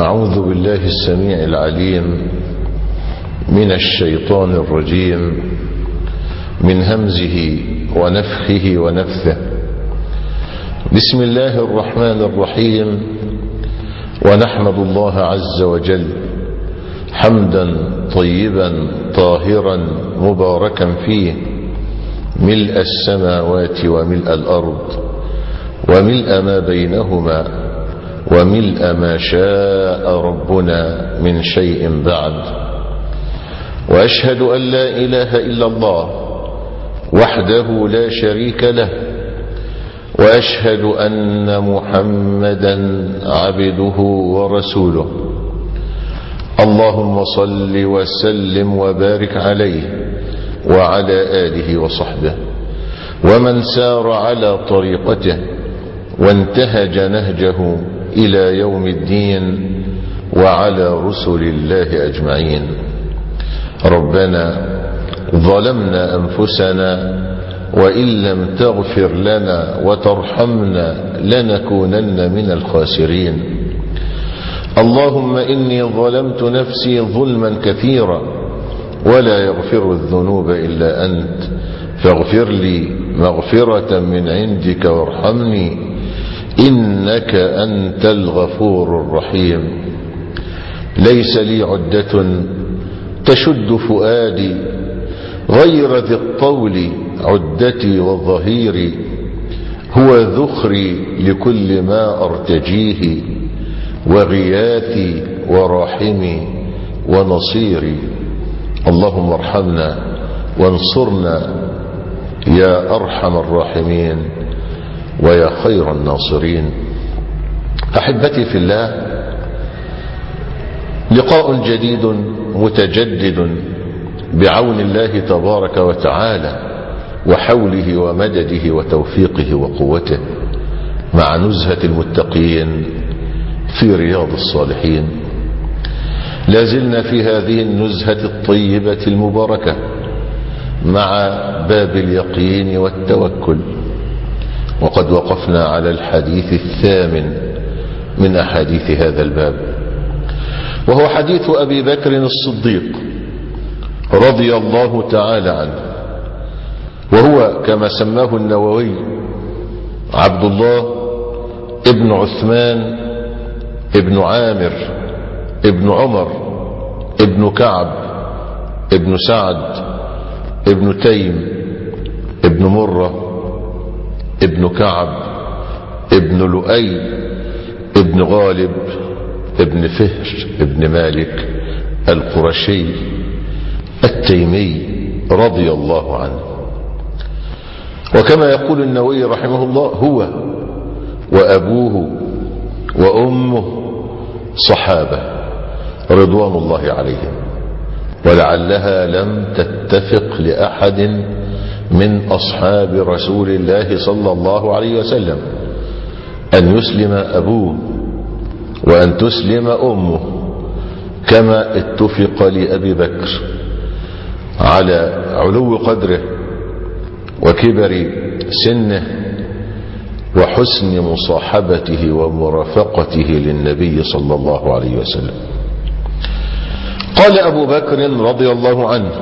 أعوذ بالله السميع العليم من الشيطان الرجيم من همزه ونفخه ونفثه. بسم الله الرحمن الرحيم. ونحمد الله عز وجل حمدا طيبا طاهرا مباركا فيه ملء السماوات وملء الأرض وملء ما بينهما وملء ما شاء ربنا من شيء بعد. وأشهد أن لا إله إلا الله وحده لا شريك له، وأشهد أن محمدا عبده ورسوله. اللهم صل وسلم وبارك عليه وعلى آله وصحبه ومن سار على طريقته وانتهج نهجه إلى يوم الدين وعلى رسل الله أجمعين. ربنا ظلمنا أنفسنا وإن لم تغفر لنا وترحمنا لنكونن من الخاسرين. اللهم إني ظلمت نفسي ظلما كثيرا ولا يغفر الذنوب إلا أنت، فاغفر لي مغفرة من عندك وارحمني إنك أنت الغفور الرحيم. ليس لي عدة تشد فؤادي غير ذي الطول عدتي وظهيري، هو ذخري لكل ما أرتجيه وغياثي وراحمي ونصيري. اللهم ارحمنا وانصرنا يا أرحم الراحمين ويا خير الناصرين. أحبتي في الله، لقاء جديد متجدد بعون الله تبارك وتعالى وحوله ومدده وتوفيقه وقوته مع نزهة المتقين في رياض الصالحين. لازلنا في هذه النزهة الطيبة المباركة مع باب اليقين والتوكل، وقد وقفنا على الحديث الثامن من أحاديث هذا الباب، وهو حديث أبي بكر الصديق رضي الله تعالى عنه، وهو كما سماه النووي عبد الله ابن عثمان ابن عامر ابن عمر ابن كعب ابن سعد ابن تيم ابن مرة ابن كعب ابن لؤي ابن غالب ابن فهر ابن مالك القرشي التيمي رضي الله عنه. وكما يقول النووي رحمه الله، هو وأبوه وأمه صحابة رضوان الله عليهم، ولعلها لم تتفق لأحد من أصحاب رسول الله صلى الله عليه وسلم أن يسلم أبوه وأن تسلم أمه كما اتفق لأبي بكر على علو قدره وكبر سنه وحسن مصاحبته ومرافقته للنبي صلى الله عليه وسلم. قال أبو بكر رضي الله عنه،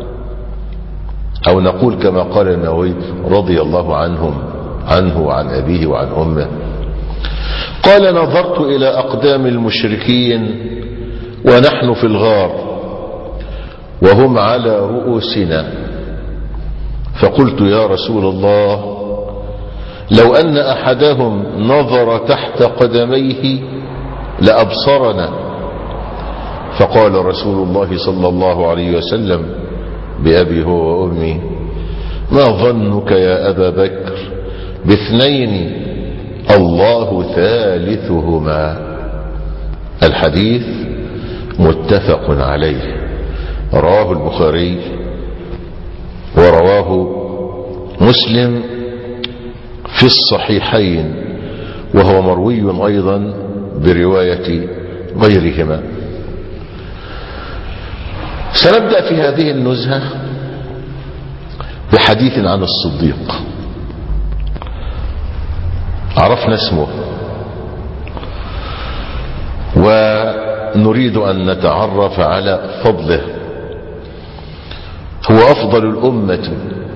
أو نقول كما قال النووي رضي الله عنه وعن أبيه وعن أمه، قال: نظرت إلى أقدام المشركين ونحن في الغار وهم على رؤوسنا، فقلت: يا رسول الله، لو أن أحدهم نظر تحت قدميه لأبصرنا. فقال رسول الله صلى الله عليه وسلم بأبي هو وأمي: ما ظنك يا أبا بكر باثنين الله ثالثهما. الحديث متفق عليه، رواه البخاري ورواه مسلم في الصحيحين، وهو مروي أيضا برواية غيرهما. سنبدأ في هذه النزهة بحديث عن الصديق. عرفنا اسمه ونريد أن نتعرف على فضله. هو أفضل الأمة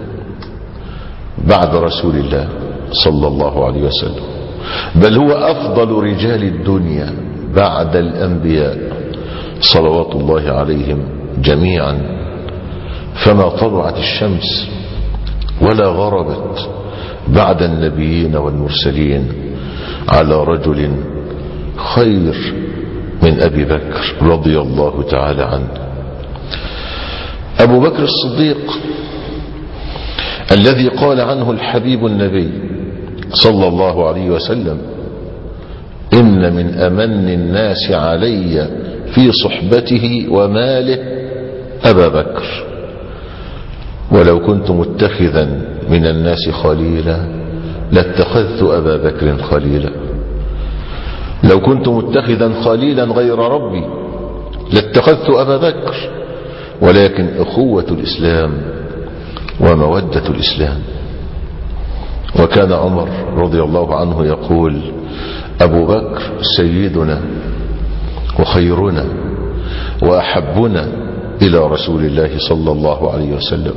بعد رسول الله صلى الله عليه وسلم، بل هو أفضل رجال الدنيا بعد الأنبياء صلوات الله عليهم جميعا. فما طلعت الشمس ولا غربت بعد النبيين والمرسلين على رجل خير من أبي بكر رضي الله تعالى عنه. أبو بكر الصديق الذي قال عنه الحبيب النبي صلى الله عليه وسلم: إن من أمن الناس علي في صحبته وماله أبا بكر، ولو كنت متخذا من الناس خليلا لاتخذت أبا بكر خليلا. لو كنت متخذا خليلا غير ربي لاتخذت أبا بكر، ولكن أخوة الإسلام ومودة الإسلام. وكان عمر رضي الله عنه يقول: أبو بكر سيدنا وخيرنا وأحبنا إلى رسول الله صلى الله عليه وسلم.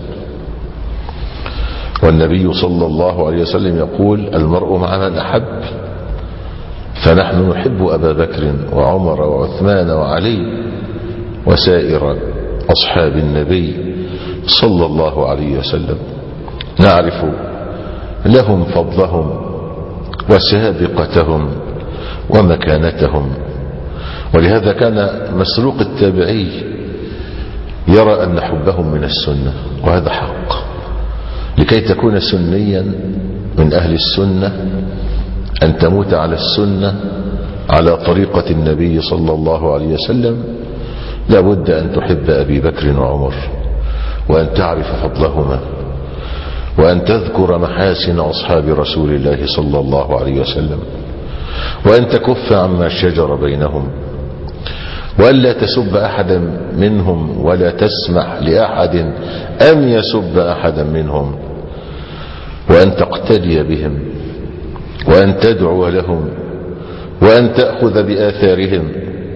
والنبي صلى الله عليه وسلم يقول: المرء مع من أحب. فنحن نحب أبا بكر وعمر وعثمان وعلي وسائر أصحاب النبي صلى الله عليه وسلم، نعرف لهم فضلهم وسابقتهم ومكانتهم. ولهذا كان مسروق التابعي يرى أن حبهم من السنة، وهذا حق. لكي تكون سنيا من أهل السنة أن تموت على السنة على طريقة النبي صلى الله عليه وسلم، لابد أن تحب أبي بكر وعمر، وأن تعرف فضلهما، وأن تذكر محاسن أصحاب رسول الله صلى الله عليه وسلم، وأن تكف عما شجر بينهم، وأن لا تسب أحدا منهم ولا تسمح لأحد أن يسب أحدا منهم، وأن تقتدي بهم، وأن تدعو لهم، وأن تأخذ بآثارهم،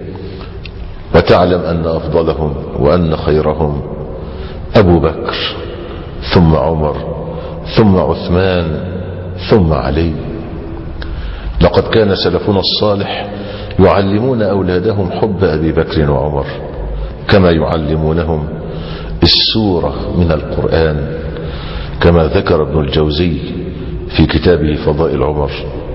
وتعلم أن أفضلهم وأن خيرهم أبو بكر ثم عمر ثم عثمان ثم علي. لقد كان سلفنا الصالح يعلمون أولادهم حب أبي بكر وعمر كما يعلمونهم السورة من القرآن، كما ذكر ابن الجوزي في كتابه فضائل عمر.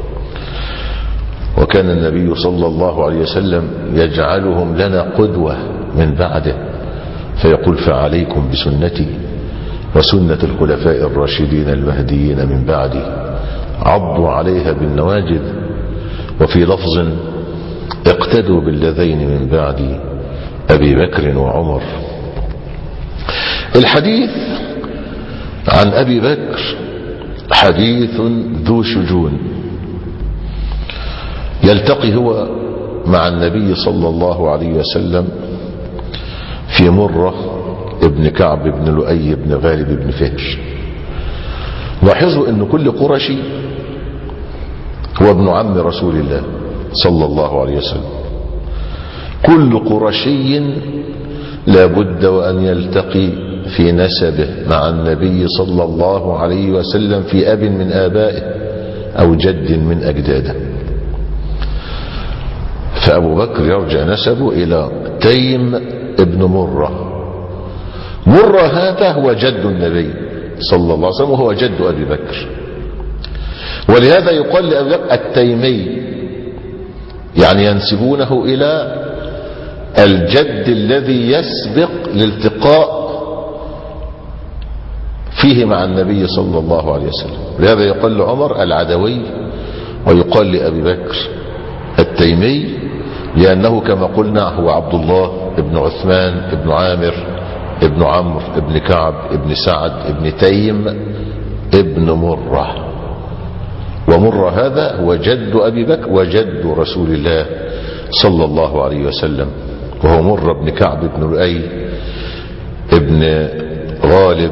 وكان النبي صلى الله عليه وسلم يجعلهم لنا قدوة من بعده، فيقول: فعليكم بسنتي وسنة الخلفاء الراشدين المهديين من بعدي عضوا عليها بالنواجذ، وفي لفظ: اقتدوا بالذين من بعدي أبي بكر وعمر. الحديث عن أبي بكر حديث ذو شجون. يلتقي هو مع النبي صلى الله عليه وسلم في مرة ابن كعب بن لؤي بن غالب بن فهر. لاحظوا أن كل قرشي هو ابن عم رسول الله صلى الله عليه وسلم. كل قرشي لابد وأن يلتقي في نسبه مع النبي صلى الله عليه وسلم في أب من آبائه أو جد من أجداده. فأبو بكر يرجع نسبه إلى تيم ابن مرة. مرة هذا هو جد النبي صلى الله عليه وسلم، وهو جد أبي بكر. ولهذا يقال لأبي بكر التيمي، يعني ينسبونه إلى الجد الذي يسبق الالتقاء فيه مع النبي صلى الله عليه وسلم. لهذا يقال لعمر العدوي، ويقال لأبي بكر التيمي، لأنه كما قلنا هو عبد الله ابن عثمان ابن عامر ابن عمرو ابن كعب ابن سعد ابن تيم ابن مرة. ومرة هذا هو جد أبي بكر وجد رسول الله صلى الله عليه وسلم، وهو مرة بن كعب بن لؤي ابن غالب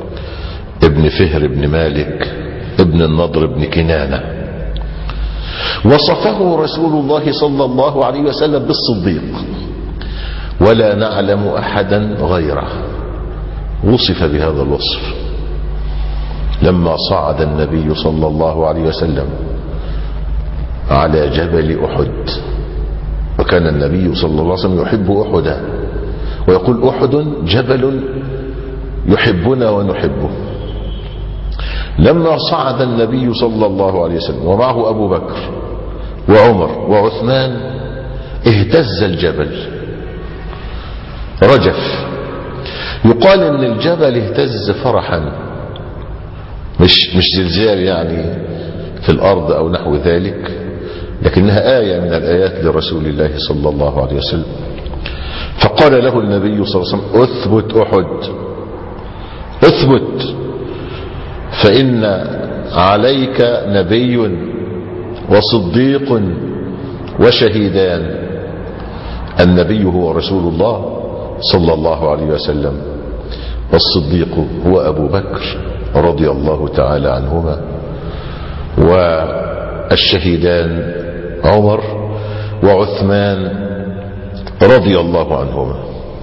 ابن فهر ابن مالك ابن النضر ابن كنانة. وصفه رسول الله صلى الله عليه وسلم بالصديق، ولا نعلم أحدا غيره وصف بهذا الوصف. لما صعد النبي صلى الله عليه وسلم على جبل أحد، وكان النبي صلى الله عليه وسلم يحب أحدا ويقول أحد جبل يحبنا ونحبه. لما صعد النبي صلى الله عليه وسلم ومعه أبو بكر وعمر وعثمان اهتز الجبل، رجف. يقال ان الجبل اهتز فرحا، مش زلزال يعني في الارض او نحو ذلك، لكنها آية من الآيات لرسول الله صلى الله عليه وسلم. فقال له النبي صلى الله عليه وسلم اثبت أحد، اثبت، فإن عليك نبي وصديق وشهيدان. النبي هو رسول الله صلى الله عليه وسلم، والصديق هو أبو بكر رضي الله تعالى عنهما، والشهيدان عمر وعثمان رضي الله عنهما.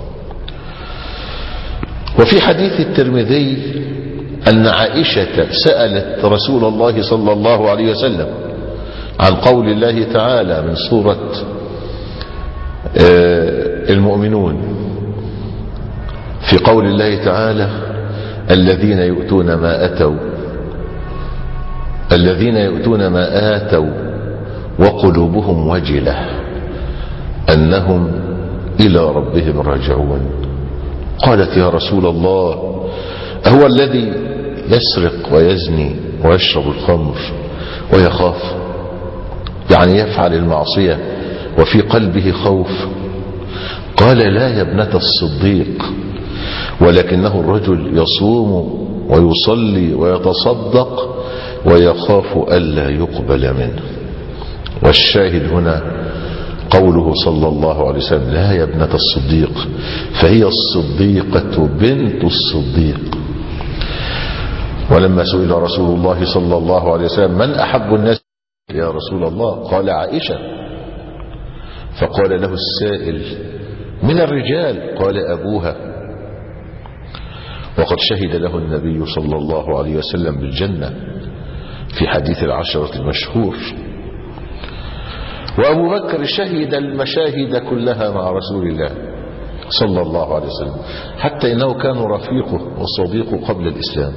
وفي حديث الترمذي أن عائشة سألت رسول الله صلى الله عليه وسلم عن قول الله تعالى من سورة المؤمنون، في قول الله تعالى الذين يؤتون ما آتوا وقلوبهم وجلة أنهم إلى ربهم راجعون. قالت يا رسول الله أهو الذي يسرق ويزني ويشرب الخمر ويخاف، يعني يفعل المعصية وفي قلبه خوف؟ قال لا يا ابنة الصديق، ولكنه الرجل يصوم ويصلي ويتصدق ويخاف ألا يقبل منه. والشاهد هنا قوله صلى الله عليه وسلم لا يا ابنة الصديق، فهي الصديقة بنت الصديق. ولما سئل رسول الله صلى الله عليه وسلم من أحب الناس يا رسول الله، قال عائشة. فقال له السائل من الرجال؟ قال أبوها. وقد شهد له النبي صلى الله عليه وسلم بالجنة في حديث العشرة المشهور. وأبو بكر شهد المشاهد كلها مع رسول الله صلى الله عليه وسلم، حتى إنه كان رفيقه وصديقه قبل الإسلام،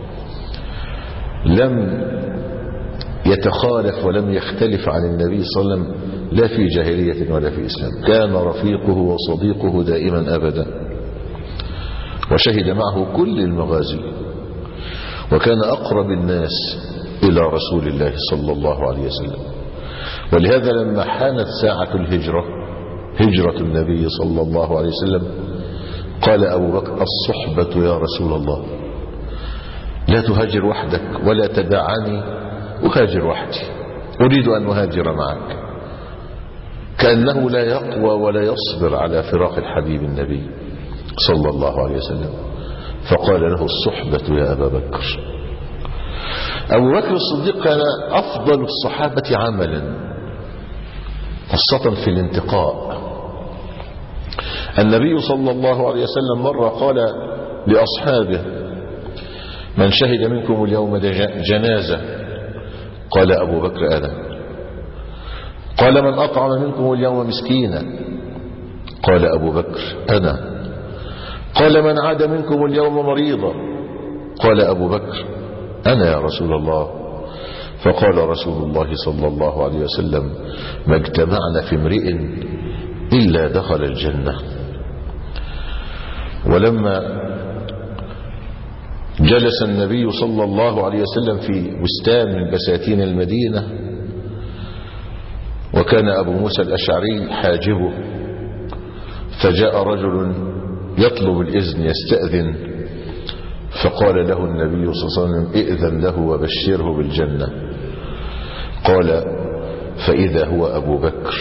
لم يتخالف ولم يختلف عن النبي صلى الله عليه وسلم لا في جاهلية ولا في إسلام، كان رفيقه وصديقه دائما أبدا، وشهد معه كل المغازي، وكان أقرب الناس إلى رسول الله صلى الله عليه وسلم. ولهذا لما حانت ساعة الهجرة، هجرة النبي صلى الله عليه وسلم، قال أبو بكر الصحبة يا رسول الله، لا تهاجر وحدك ولا تدعني أهاجر وحدي، أريد أن أهاجر معك. كأنه لا يقوى ولا يصبر على فراق الحبيب النبي صلى الله عليه وسلم، فقال له الصحبة يا أبا بكر. أبو بكر الصديق كان أفضل الصحابة عملا، خاصة في الانتقاء. النبي صلى الله عليه وسلم مرة قال لأصحابه من شهد منكم اليوم جنازة؟ قال أبو بكر أنا. قال من أطعم منكم اليوم مسكينا؟ قال أبو بكر أنا. قال من عاد منكم اليوم مريضا؟ قال أبو بكر أنا يا رسول الله. فقال رسول الله صلى الله عليه وسلم ما اجتمعنا في امرئ إلا دخل الجنة. ولما جلس النبي صلى الله عليه وسلم في بستان من بساتين المدينة، وكان أبو موسى الأشعري حاجبه، فجاء رجل يطلب الإذن يستأذن، فقال له النبي صلى الله عليه وسلم ائذن له وبشره بالجنة. قال فإذا هو أبو بكر،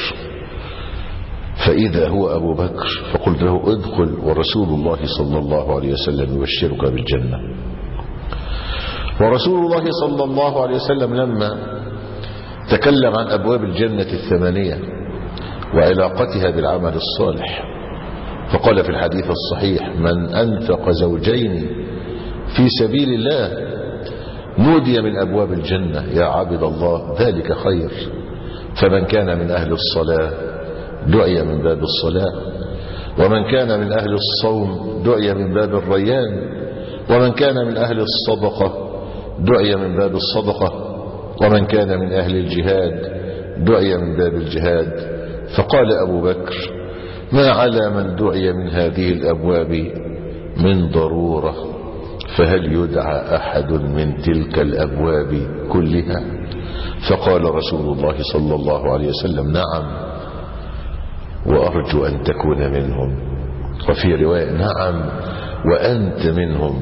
فإذا هو أبو بكر، فقلت له ادخل ورسول الله صلى الله عليه وسلم يبشرك بالجنة. ورسول الله صلى الله عليه وسلم لما تكلم عن أبواب الجنة 8 وعلاقتها بالعمل الصالح، فقال في الحديث الصحيح: من أنفق زوجين في سبيل الله نودي من أبواب الجنة يا عبد الله ذلك خير. فمن كان من أهل الصلاة دعي من باب الصلاة، ومن كان من أهل الصوم دعي من باب الريان، ومن كان من أهل الصدقة دعي من باب الصدقة، ومن كان من أهل الجهاد دعي من باب الجهاد. فقال أبو بكر: ما على من دعي من هذه الأبواب من ضرورة، فهل يدعى أحد من تلك الأبواب كلها؟ فقال رسول الله صلى الله عليه وسلم: نعم، وأرجو أن تكون منهم. وفي رواية: نعم وأنت منهم.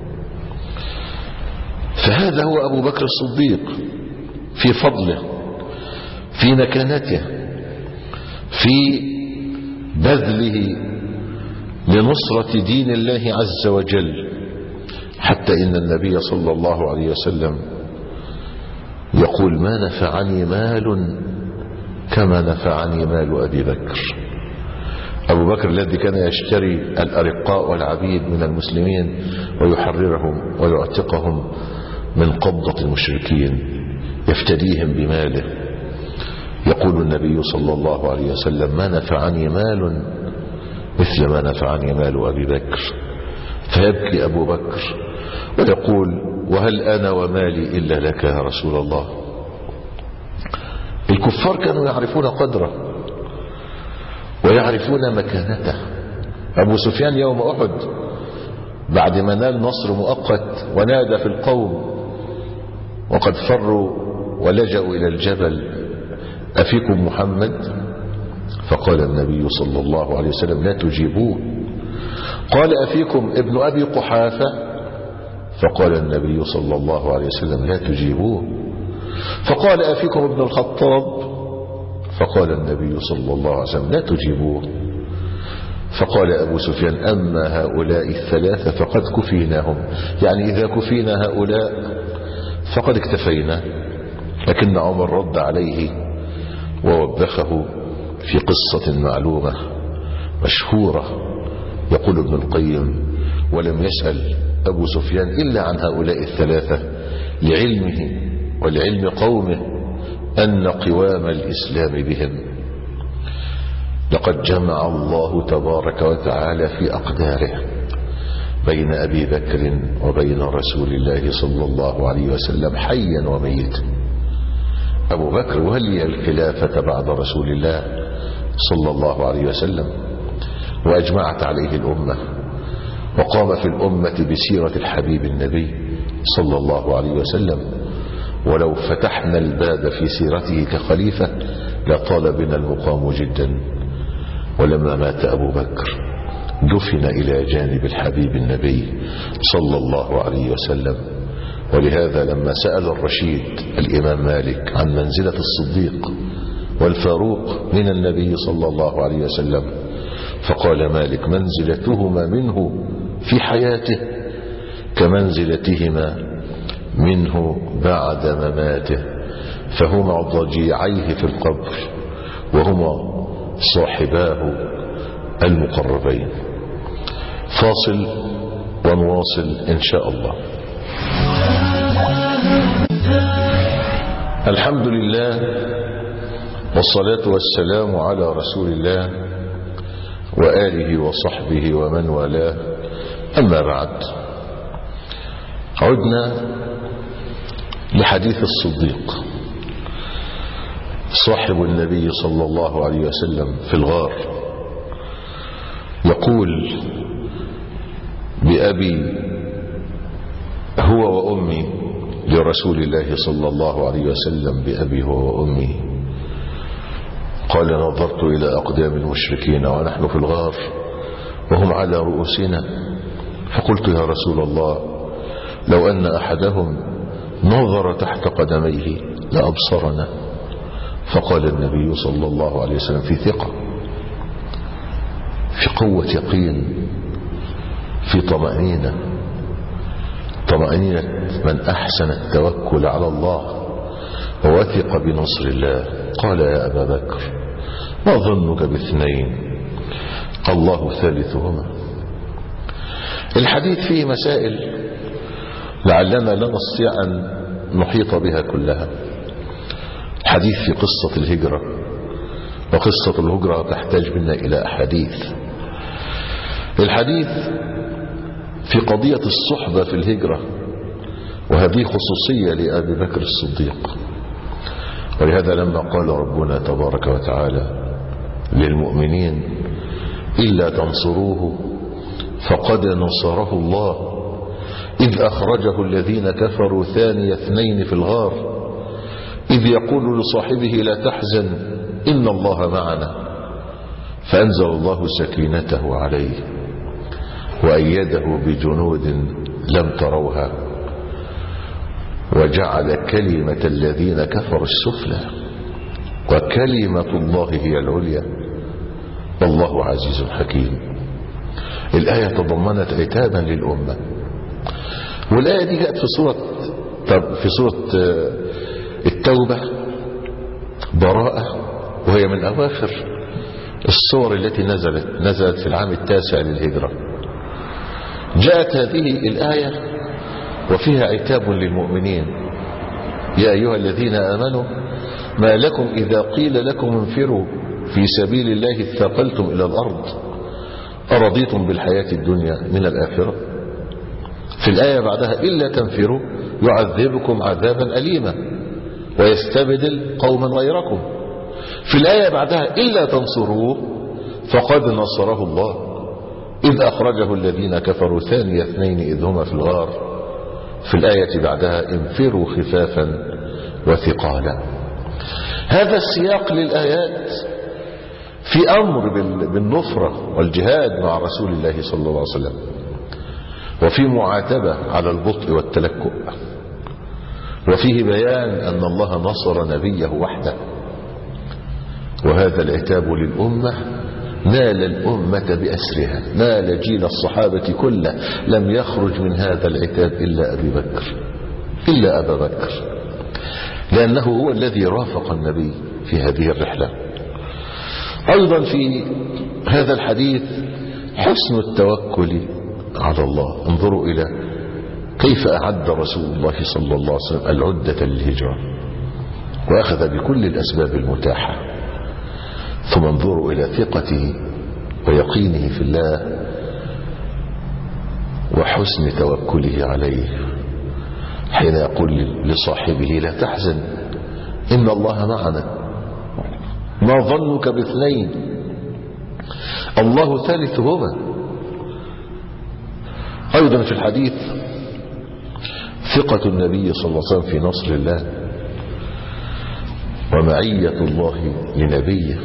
فهذا هو أبو بكر الصديق في فضله، في مكانته، في بذله لنصرة دين الله عز وجل، حتى إن النبي صلى الله عليه وسلم يقول: ما نفعني مال كما نفعني مال أبي بكر. أبو بكر الذي كان يشتري الأرقاء والعبيد من المسلمين ويحررهم ويعتقهم من قبضة المشركين، يفتديهم بماله. يقول النبي صلى الله عليه وسلم: ما نفعني مال مثل ما نفعني مال أبي بكر. فيبكي أبو بكر ويقول: وهل أنا ومالي إلا لك يا رسول الله؟ الكفار كانوا يعرفون قدره ويعرفون مكانته. أبو سفيان يوم أحد بعد ما نال نصر مؤقت ونادى في القوم وقد فروا ولجأوا إلى الجبل: أفيكم محمد؟ فقال النبي صلى الله عليه وسلم: لا تجيبوه. قال: أفيكم ابن أبي قحافة؟ فقال النبي صلى الله عليه وسلم: لا تجيبوه. فقال: أفيكم ابن الخطاب؟ فقال النبي صلى الله عليه وسلم: لا تجيبوه. فقال أبو سفيان: أما هؤلاء الثلاثة فقد كفيناهم، يعني إذا كفينا هؤلاء فقد اكتفينا. لكن عمر رد عليه ووبخه في قصة معلومة مشهورة. يقول ابن القيم: ولم يسأل أبو سفيان إلا عن هؤلاء الثلاثة لعلمه ولعلم قومه أن قوام الإسلام بهم. لقد جمع الله تبارك وتعالى في أقداره بين أبي بكر وبين رسول الله صلى الله عليه وسلم حيا وميتا. أبو بكر ولي الخلافة بعد رسول الله صلى الله عليه وسلم، وأجمعت عليه الأمة، وقام في الأمة بسيرة الحبيب النبي صلى الله عليه وسلم. ولو فتحنا الباب في سيرته كخليفة لطال بنا المقام جدا. ولما مات أبو بكر دفن إلى جانب الحبيب النبي صلى الله عليه وسلم. ولهذا لما سأل الرشيد الإمام مالك عن منزلة الصديق والفاروق من النبي صلى الله عليه وسلم، فقال مالك: منزلتهما منه في حياته كمنزلتهما منه بعد مماته، فهما ضجيعيه في القبر وهما صاحباه المقربين. فاصل ونواصل إن شاء الله. الحمد لله والصلاة والسلام على رسول الله وآله وصحبه ومن والاه، أما بعد. عدنا لحديث الصديق صاحب النبي صلى الله عليه وسلم في الغار، يقول: بأبي هو وأمي لرسول الله صلى الله عليه وسلم، بأبي هو وأمي. قال: نظرت إلى أقدام المشركين ونحن في الغار وهم على رؤوسنا، فقلت: يا رسول الله، لو أن أحدهم نظر تحت قدميه لأبصرنا. فقال النبي صلى الله عليه وسلم في ثقة، في قوة يقين، في طمأنينة من أحسن التوكل على الله ووثق بنصر الله. قال يا أبا بكر ما ظنك باثنين الله ثالثهما. الحديث فيه مسائل لعلنا لا نستطيع أن نحيط بها كلها. الحديث في قصة الهجرة، وقصة الهجرة تحتاج منا إلى أحاديث. الحديث في قضية الصحبة في الهجرة، وهذه خصوصية لأبي بكر الصديق. ولهذا لما قال ربنا تبارك وتعالى للمؤمنين إلا تنصروه فقد نصره الله إذ أخرجه الذين كفروا ثاني اثنين في الغار إذ يقول لصاحبه لا تحزن إن الله معنا فأنزل الله سكينته عليه وأيده بجنود لم تروها وجعل كلمة الذين كفروا السفلى وكلمة الله هي العليا والله عزيز حكيم. الآية تضمنت عتابا للأمة، والآية دي جاءت في سورة التوبة براءة، وهي من أواخر السور التي نزلت في العام 9 للهجرة. جاءت هذه الآية وفيها عتاب للمؤمنين يا أيها الذين آمنوا ما لكم إذا قيل لكم انفروا في سبيل الله اثاقلتم إلى الأرض أرضيتم بالحياة الدنيا من الآخرة. في الآية بعدها إلا تنفروا يعذبكم عذابا أليما ويستبدل قوما غيركم. في الآية بعدها إلا تنصروه فقد نصره الله إذ أخرجه الذين كفروا ثاني اثنين إذ هما في الغار. في الآية بعدها انفروا خفافا وثقالا. هذا السياق للآيات في أمر بالنصرة والجهاد مع رسول الله صلى الله عليه وسلم، وفي معاتبة على البطء والتلكؤ، وفيه بيان أن الله نصر نبيه وحده. وهذا العتاب للأمة نال الأمة بأسرها، نال جيل الصحابة كله، لم يخرج من هذا العتاب إلا أبا بكر، لأنه هو الذي رافق النبي في هذه الرحلة. أيضا في هذا الحديث حسن التوكل على الله. انظروا إلى كيف أعد رسول الله صلى الله عليه وسلم العدة للهجرة وأخذ بكل الأسباب المتاحة. ثم انظروا إلى ثقته ويقينه في الله وحسن توكله عليه حين يقول لصاحبه لا تحزن إن الله معنا ما ظنك باثنين الله ثالثهما. أيضا في الحديث ثقة النبي صلى الله عليه وسلم في نصر الله ومعية الله لنبيه.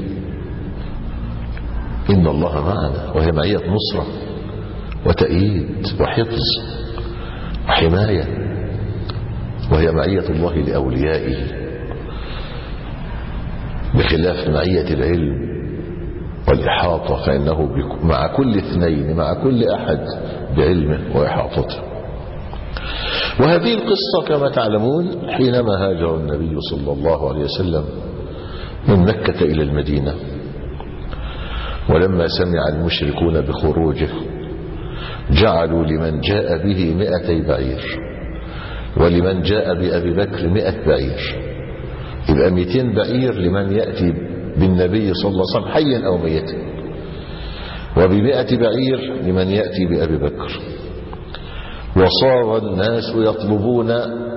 إن الله معنا، وهي معية نصرة وتأييد وحفظ وحماية، وهي معية الله لأوليائه، بخلاف معية العلم والإحاطة فإنه مع كل اثنين، مع كل أحد بعلمه وإحاطته. وهذه القصة كما تعلمون حينما هاجر النبي صلى الله عليه وسلم من مكة إلى المدينة، ولما سمع المشركون بخروجه جعلوا لمن جاء به 200 بعير ولمن جاء بأبي بكر 100 بعير، يبقى 200 بعير لمن يأتي بالنبي صلى الله عليه وسلم حيا أو ميتا، وب100 بعير لمن يأتي بأبي بكر. وصار الناس يطلبون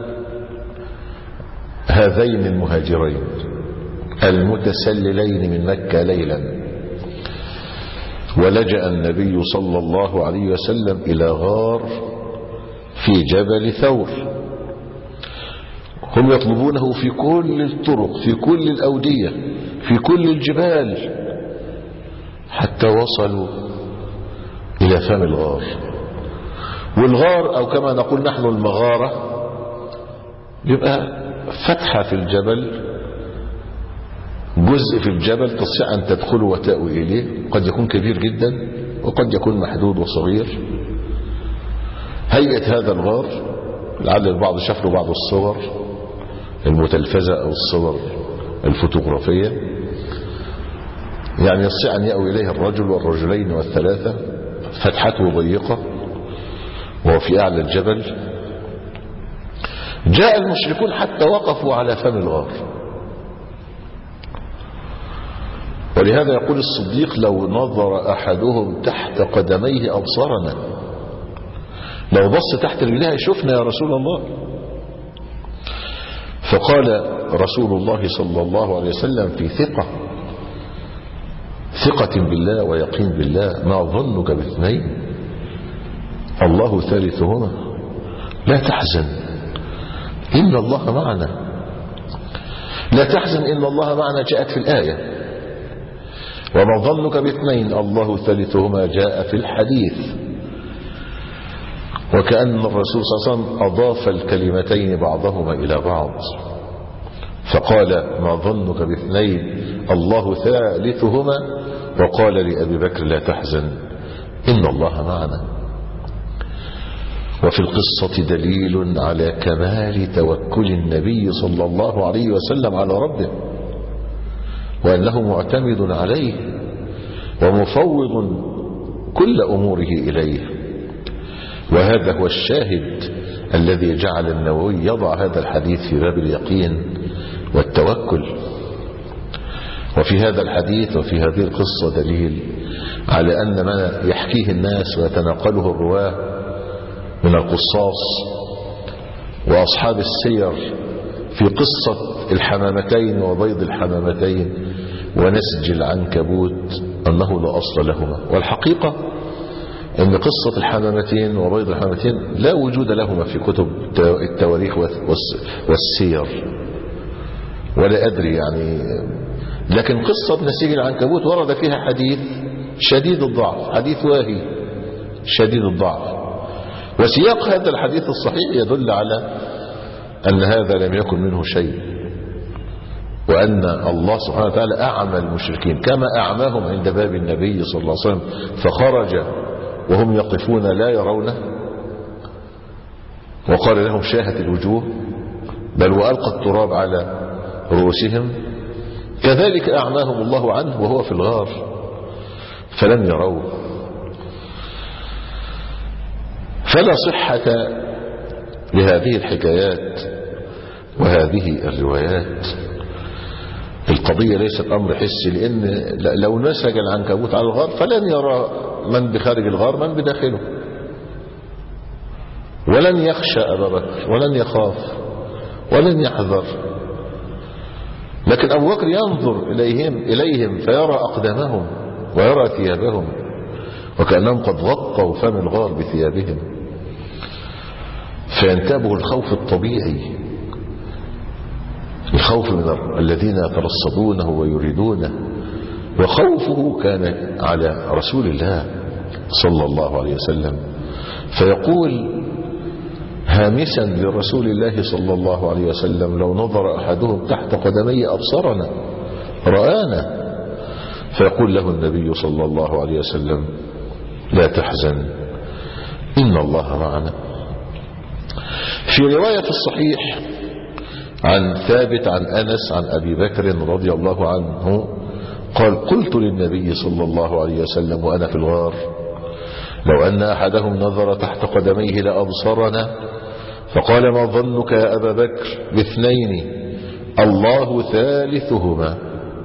هذين المهاجرين المتسللين من مكة ليلا. ولجأ النبي صلى الله عليه وسلم إلى غار في جبل ثور، هم يطلبونه في كل الطرق، في كل الأودية، في كل الجبال، حتى وصلوا إلى فم الغار. والغار أو كما نقول نحن المغارة يبقى فتحة في الجبل، جزء في الجبل تستطيع أن تدخل وتأوي إليه، قد يكون كبير جدا وقد يكون محدود وصغير. هيئة هذا الغار لعل البعض شاف له بعض الصور المتلفزة أو الصور الفوتوغرافية، يعني يستطيع أن يأوي إليها الرجل والرجلين والثلاثة، فتحته ضيقة وهو في أعلى الجبل. جاء المشركون حتى وقفوا على فم الغار. ولهذا يقول الصديق: لو نظر أحدهم تحت قدميه أبصرنا. لو بص تحت رجلها يشوفنا يا رسول الله. فقال رسول الله صلى الله عليه وسلم في ثقة بالله ويقين بالله: ما ظنك باثنين الله ثالثهما لا تحزن إن الله معنا. لا تحزن إن الله معنا جاءت في الآية، وما ظنك باثنين الله ثالثهما جاء في الحديث. وكأن الرسول صلى الله عليه وسلم أضاف الكلمتين بعضهما إلى بعض، فقال: ما ظنك باثنين الله ثالثهما، وقال لأبي بكر: لا تحزن إن الله معنا. وفي القصة دليل على كمال توكل النبي صلى الله عليه وسلم على ربه، وأنه معتمد عليه ومفوض كل أموره إليه. وهذا هو الشاهد الذي جعل النووي يضع هذا الحديث في باب اليقين والتوكل. وفي هذا الحديث وفي هذه القصة دليل على أن ما يحكيه الناس ويتناقله الرواه من القصاص وأصحاب السير في قصة الحمامتين وبيض الحمامتين ونسج العنكبوت أنه لا أصل لهما. والحقيقة أن قصة الحمامتين وبيض الحمامتين لا وجود لهما في كتب التواريخ والسير، ولا أدري يعني. لكن قصة نسيج العنكبوت ورد فيها حديث شديد الضعف، حديث واهي شديد الضعف. وسياق هذا الحديث الصحيح يدل على أن هذا لم يكن منه شيء، وأن الله سبحانه وتعالى أعمى المشركين كما أعماهم عند باب النبي صلى الله عليه وسلم، فخرج وهم يقفون لا يرونه، وقال لهم: شاهت الوجوه، بل وألقى التراب على رؤوسهم. كذلك أعماهم الله عنه وهو في الغار فلم يروه. فلا صحة لهذه الحكايات وهذه الروايات. القضية ليست أمر حسي، لأن لو نسج العنكبوت على الغار فلن يرى من بخارج الغار من بداخله، ولن يخشى أبا بكر ولن يخاف ولن يحذر. لكن أبو بكر ينظر إليهم فيرى أقدامهم ويرى ثيابهم، وكأنهم قد غطوا فم الغار بثيابهم، فينتابه الخوف الطبيعي، الخوف من الذين يترصدونه ويريدونه. وخوفه كان على رسول الله صلى الله عليه وسلم، فيقول هامسا لرسول الله صلى الله عليه وسلم: لو نظر أحدهم تحت قدمي أبصرنا رآنا. فيقول له النبي صلى الله عليه وسلم: لا تحزن إن الله معنا. في رواية الصحيح عن ثابت عن أنس عن أبي بكر رضي الله عنه قال: قلت للنبي صلى الله عليه وسلم وأنا في الغار: لو أن أحدهم نظر تحت قدميه لأبصرنا. فقال: ما ظنك يا أبا بكر باثنين الله ثالثهما.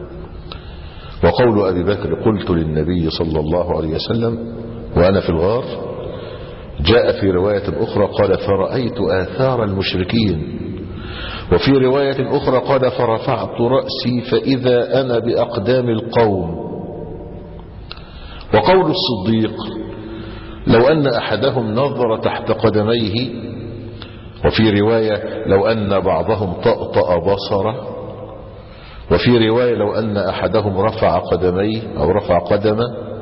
وقول أبي بكر: قلت للنبي صلى الله عليه وسلم وأنا في الغار، جاء في رواية أخرى قال: فرأيت آثار المشركين. وفي رواية أخرى قال: فرفعت رأسي فإذا أنا بأقدام القوم. وقول الصديق: لو أن أحدهم نظر تحت قدميه. وفي رواية: لو أن بعضهم طأطأ بصره. وفي رواية: لو أن أحدهم رفع قدميه أو رفع قدمه.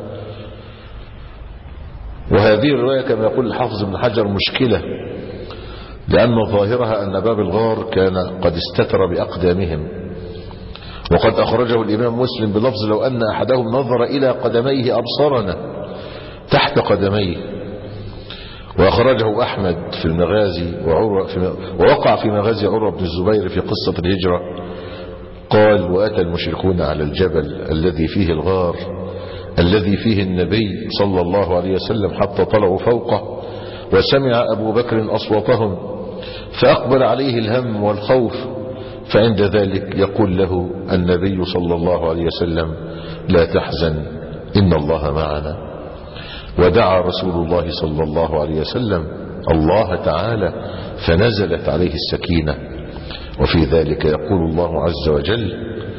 وهذه الرواية كما يقول الحافظ ابن حجر مشكلة، لأن ظاهرها أن باب الغار كان قد استتر بأقدامهم. وقد أخرجه الإمام مسلم بلفظ: لو أن أحدهم نظر إلى قدميه أبصرنا تحت قدميه. وأخرجه أحمد في المغازي ووقع في مغازي عروة بن الزبير في قصة الهجرة. قال: وأتى المشركون على الجبل الذي فيه الغار الذي فيه النبي صلى الله عليه وسلم حتى طلعوا فوقه، وسمع أبو بكر أصواتهم فأقبل عليه الهم والخوف، فعند ذلك يقول له النبي صلى الله عليه وسلم: لا تحزن إن الله معنا. ودعا رسول الله صلى الله عليه وسلم الله تعالى فنزلت عليه السكينة. وفي ذلك يقول الله عز وجل: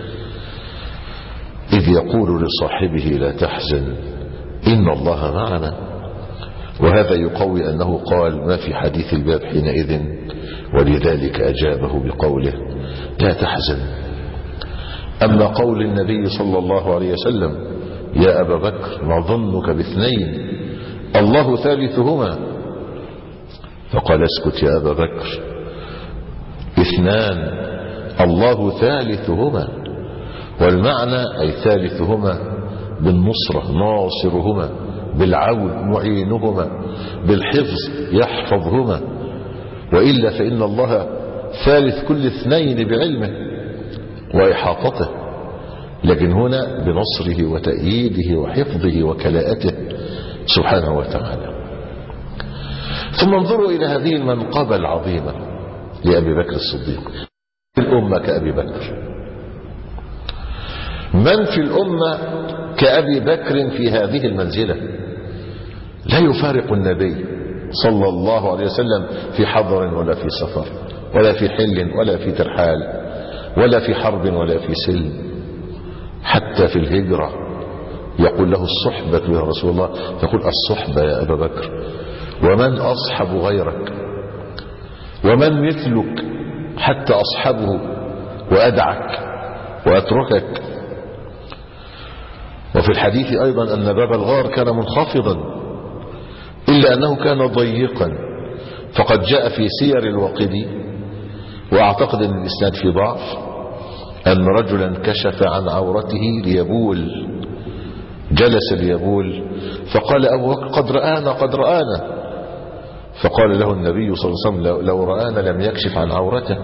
إذ يقول لصاحبه لا تحزن إن الله معنا. وهذا يقوي أنه قال ما في حديث الباب حينئذ، ولذلك أجابه بقوله لا تحزن. أما قول النبي صلى الله عليه وسلم: يا أبا بكر ما ظنك باثنين الله ثالثهما، فقال: اسكت يا أبا بكر، اثنان الله ثالثهما. والمعنى أي ثالثهما بالنصرة ناصرهما، بالعون معينهما، بالحفظ يحفظهما، وإلا فإن الله ثالث كل اثنين بعلمه وإحاطته، لكن هنا بنصره وتأييده وحفظه وكلاءته سبحانه وتعالى. ثم انظروا إلى هذه المنقبة العظيمة لأبي بكر الصديق. الأمة كأبي بكر، من في الأمة كأبي بكر في هذه المنزلة؟ لا يفارق النبي صلى الله عليه وسلم في حضر ولا في سفر ولا في حل ولا في ترحال ولا في حرب ولا في سلم، حتى في الهجرة يقول له الصحبة يا رسول الله، يقول الصحبة يا أبا بكر، ومن أصحب غيرك ومن مثلك حتى أصحبه وأدعك وأتركك. وفي الحديث أيضا أن باب الغار كان منخفضا إلا أنه كان ضيقا، فقد جاء في سير الواقدي، وأعتقد أن الإسناد في ضعف، أن رجلا كشف عن عورته ليبول، جلس ليبول، فقال أبو بكر قد رآنا، فقال له النبي صلى الله عليه وسلم لو رآنا لم يكشف عن عورته.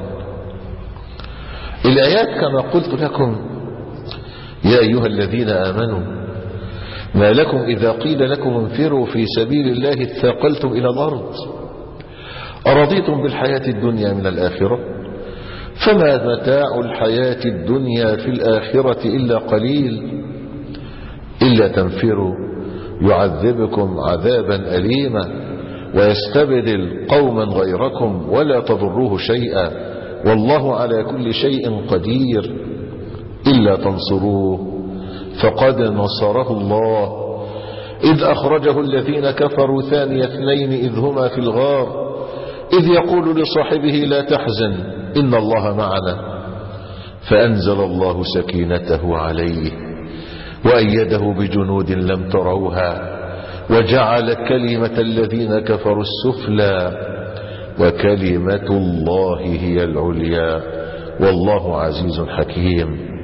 الآيات كما قلت لكم: يا أيها الذين آمنوا ما لكم إذا قيل لكم انفروا في سبيل الله اثاقلتم إلى الأرض أرضيتم بالحياة الدنيا من الآخرة فما متاع الحياة الدنيا في الآخرة إلا قليل إلا تنفروا يعذبكم عذابا أليما ويستبدل قوما غيركم ولا تضروه شيئا والله على كل شيء قدير إلا تنصروه فقد نصره الله إذ أخرجه الذين كفروا ثاني اثنين إذ هما في الغار إذ يقول لصاحبه لا تحزن إن الله معنا فأنزل الله سكينته عليه وأيده بجنود لم تروها وجعل كلمة الذين كفروا السفلى وكلمة الله هي العليا والله عزيز حكيم.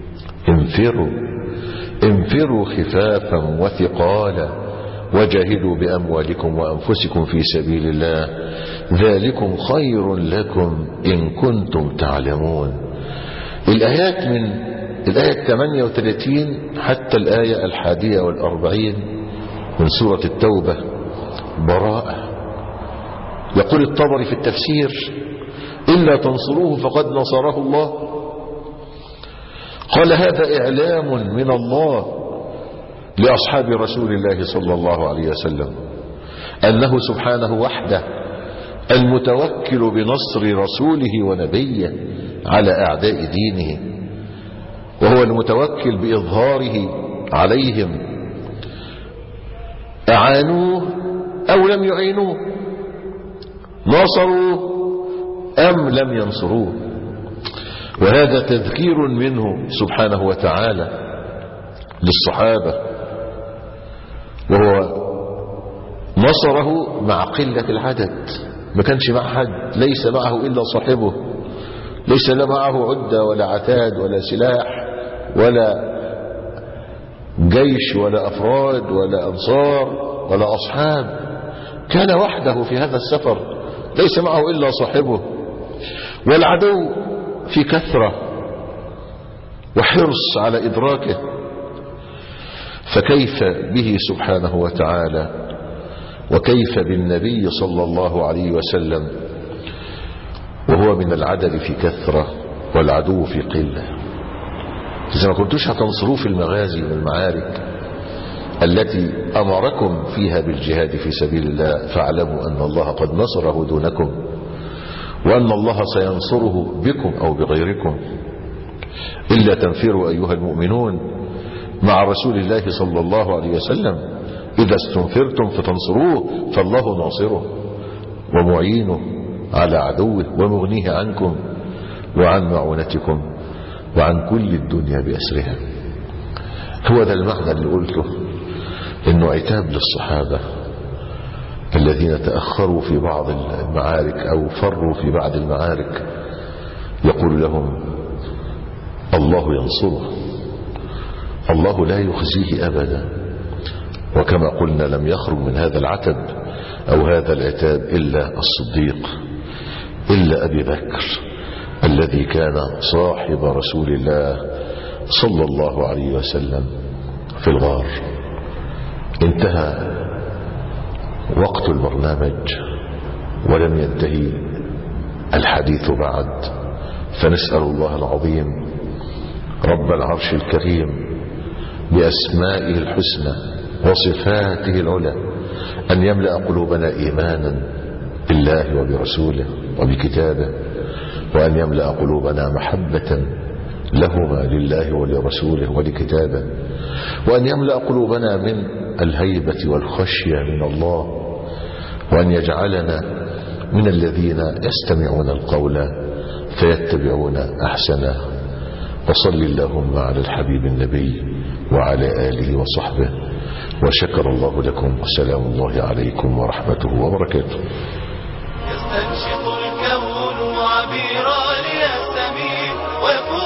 انفروا خفافا وثقالا وجاهدوا بأموالكم وأنفسكم في سبيل الله ذلكم خير لكم إن كنتم تعلمون. الآيات من الآية 38 حتى الآية 41 من سورة التوبة براءة. يقول الطبري في التفسير إلا تنصروه فقد نصره الله. قال هذا إعلام من الله لأصحاب رسول الله صلى الله عليه وسلم أنه سبحانه وحده المتوكل بنصر رسوله ونبيه على أعداء دينه وهو المتوكل بإظهاره عليهم أعانوه أو لم يعينوه نصروا أم لم ينصروه. وهذا تذكير منه سبحانه وتعالى للصحابة وهو نصره مع قلة العدد ما كانش مع حد ليس معه إلا صاحبه ليس معه عدة ولا عتاد ولا سلاح ولا جيش ولا أفراد ولا أنصار ولا أصحاب كان وحده في هذا السفر ليس معه إلا صاحبه، والعدو في كثرة وحرص على إدراكه، فكيف به سبحانه وتعالى وكيف بالنبي صلى الله عليه وسلم وهو من العدد في كثرة والعدو في قلة. إذا ما كنتوش هتنصروه في المغازي والمعارك التي أمركم فيها بالجهاد في سبيل الله، فاعلموا أن الله قد نصره دونكم، وأن الله سينصره بكم أو بغيركم. إلا تنفروا أيها المؤمنون مع رسول الله صلى الله عليه وسلم إذا استنفرتم فتنصروه فالله ناصره ومعينه على عدوه ومغنيه عنكم وعن معونتكم وعن كل الدنيا بأسرها. هو ذا المعنى اللي قلته، إنه عتاب للصحابة الذين تأخروا في بعض المعارك أو فروا في بعض المعارك، يقول لهم الله ينصره، الله لا يخزيه أبدا. وكما قلنا لم يخرج من هذا العتب أو هذا العتاب إلا الصديق، إلا أبي بكر الذي كان صاحب رسول الله صلى الله عليه وسلم في الغار. انتهى وقت البرنامج ولم ينتهي الحديث بعد، فنسأل الله العظيم رب العرش الكريم بأسمائه الحسنى وصفاته العلى أن يملأ قلوبنا إيمانا بالله وبرسوله وبكتابه، وأن يملأ قلوبنا محبة لهما لله ولرسوله ولكتابه، وأن يملأ قلوبنا من الهيبة والخشية من الله، وأن يجعلنا من الذين يستمعون القول فيتبعون أحسنه. وصل اللهم على الحبيب النبي وعلى آله وصحبه، وشكر الله لكم، والسلام الله عليكم ورحمته وبركاته. يستنشق الكون عبيرا ليستميل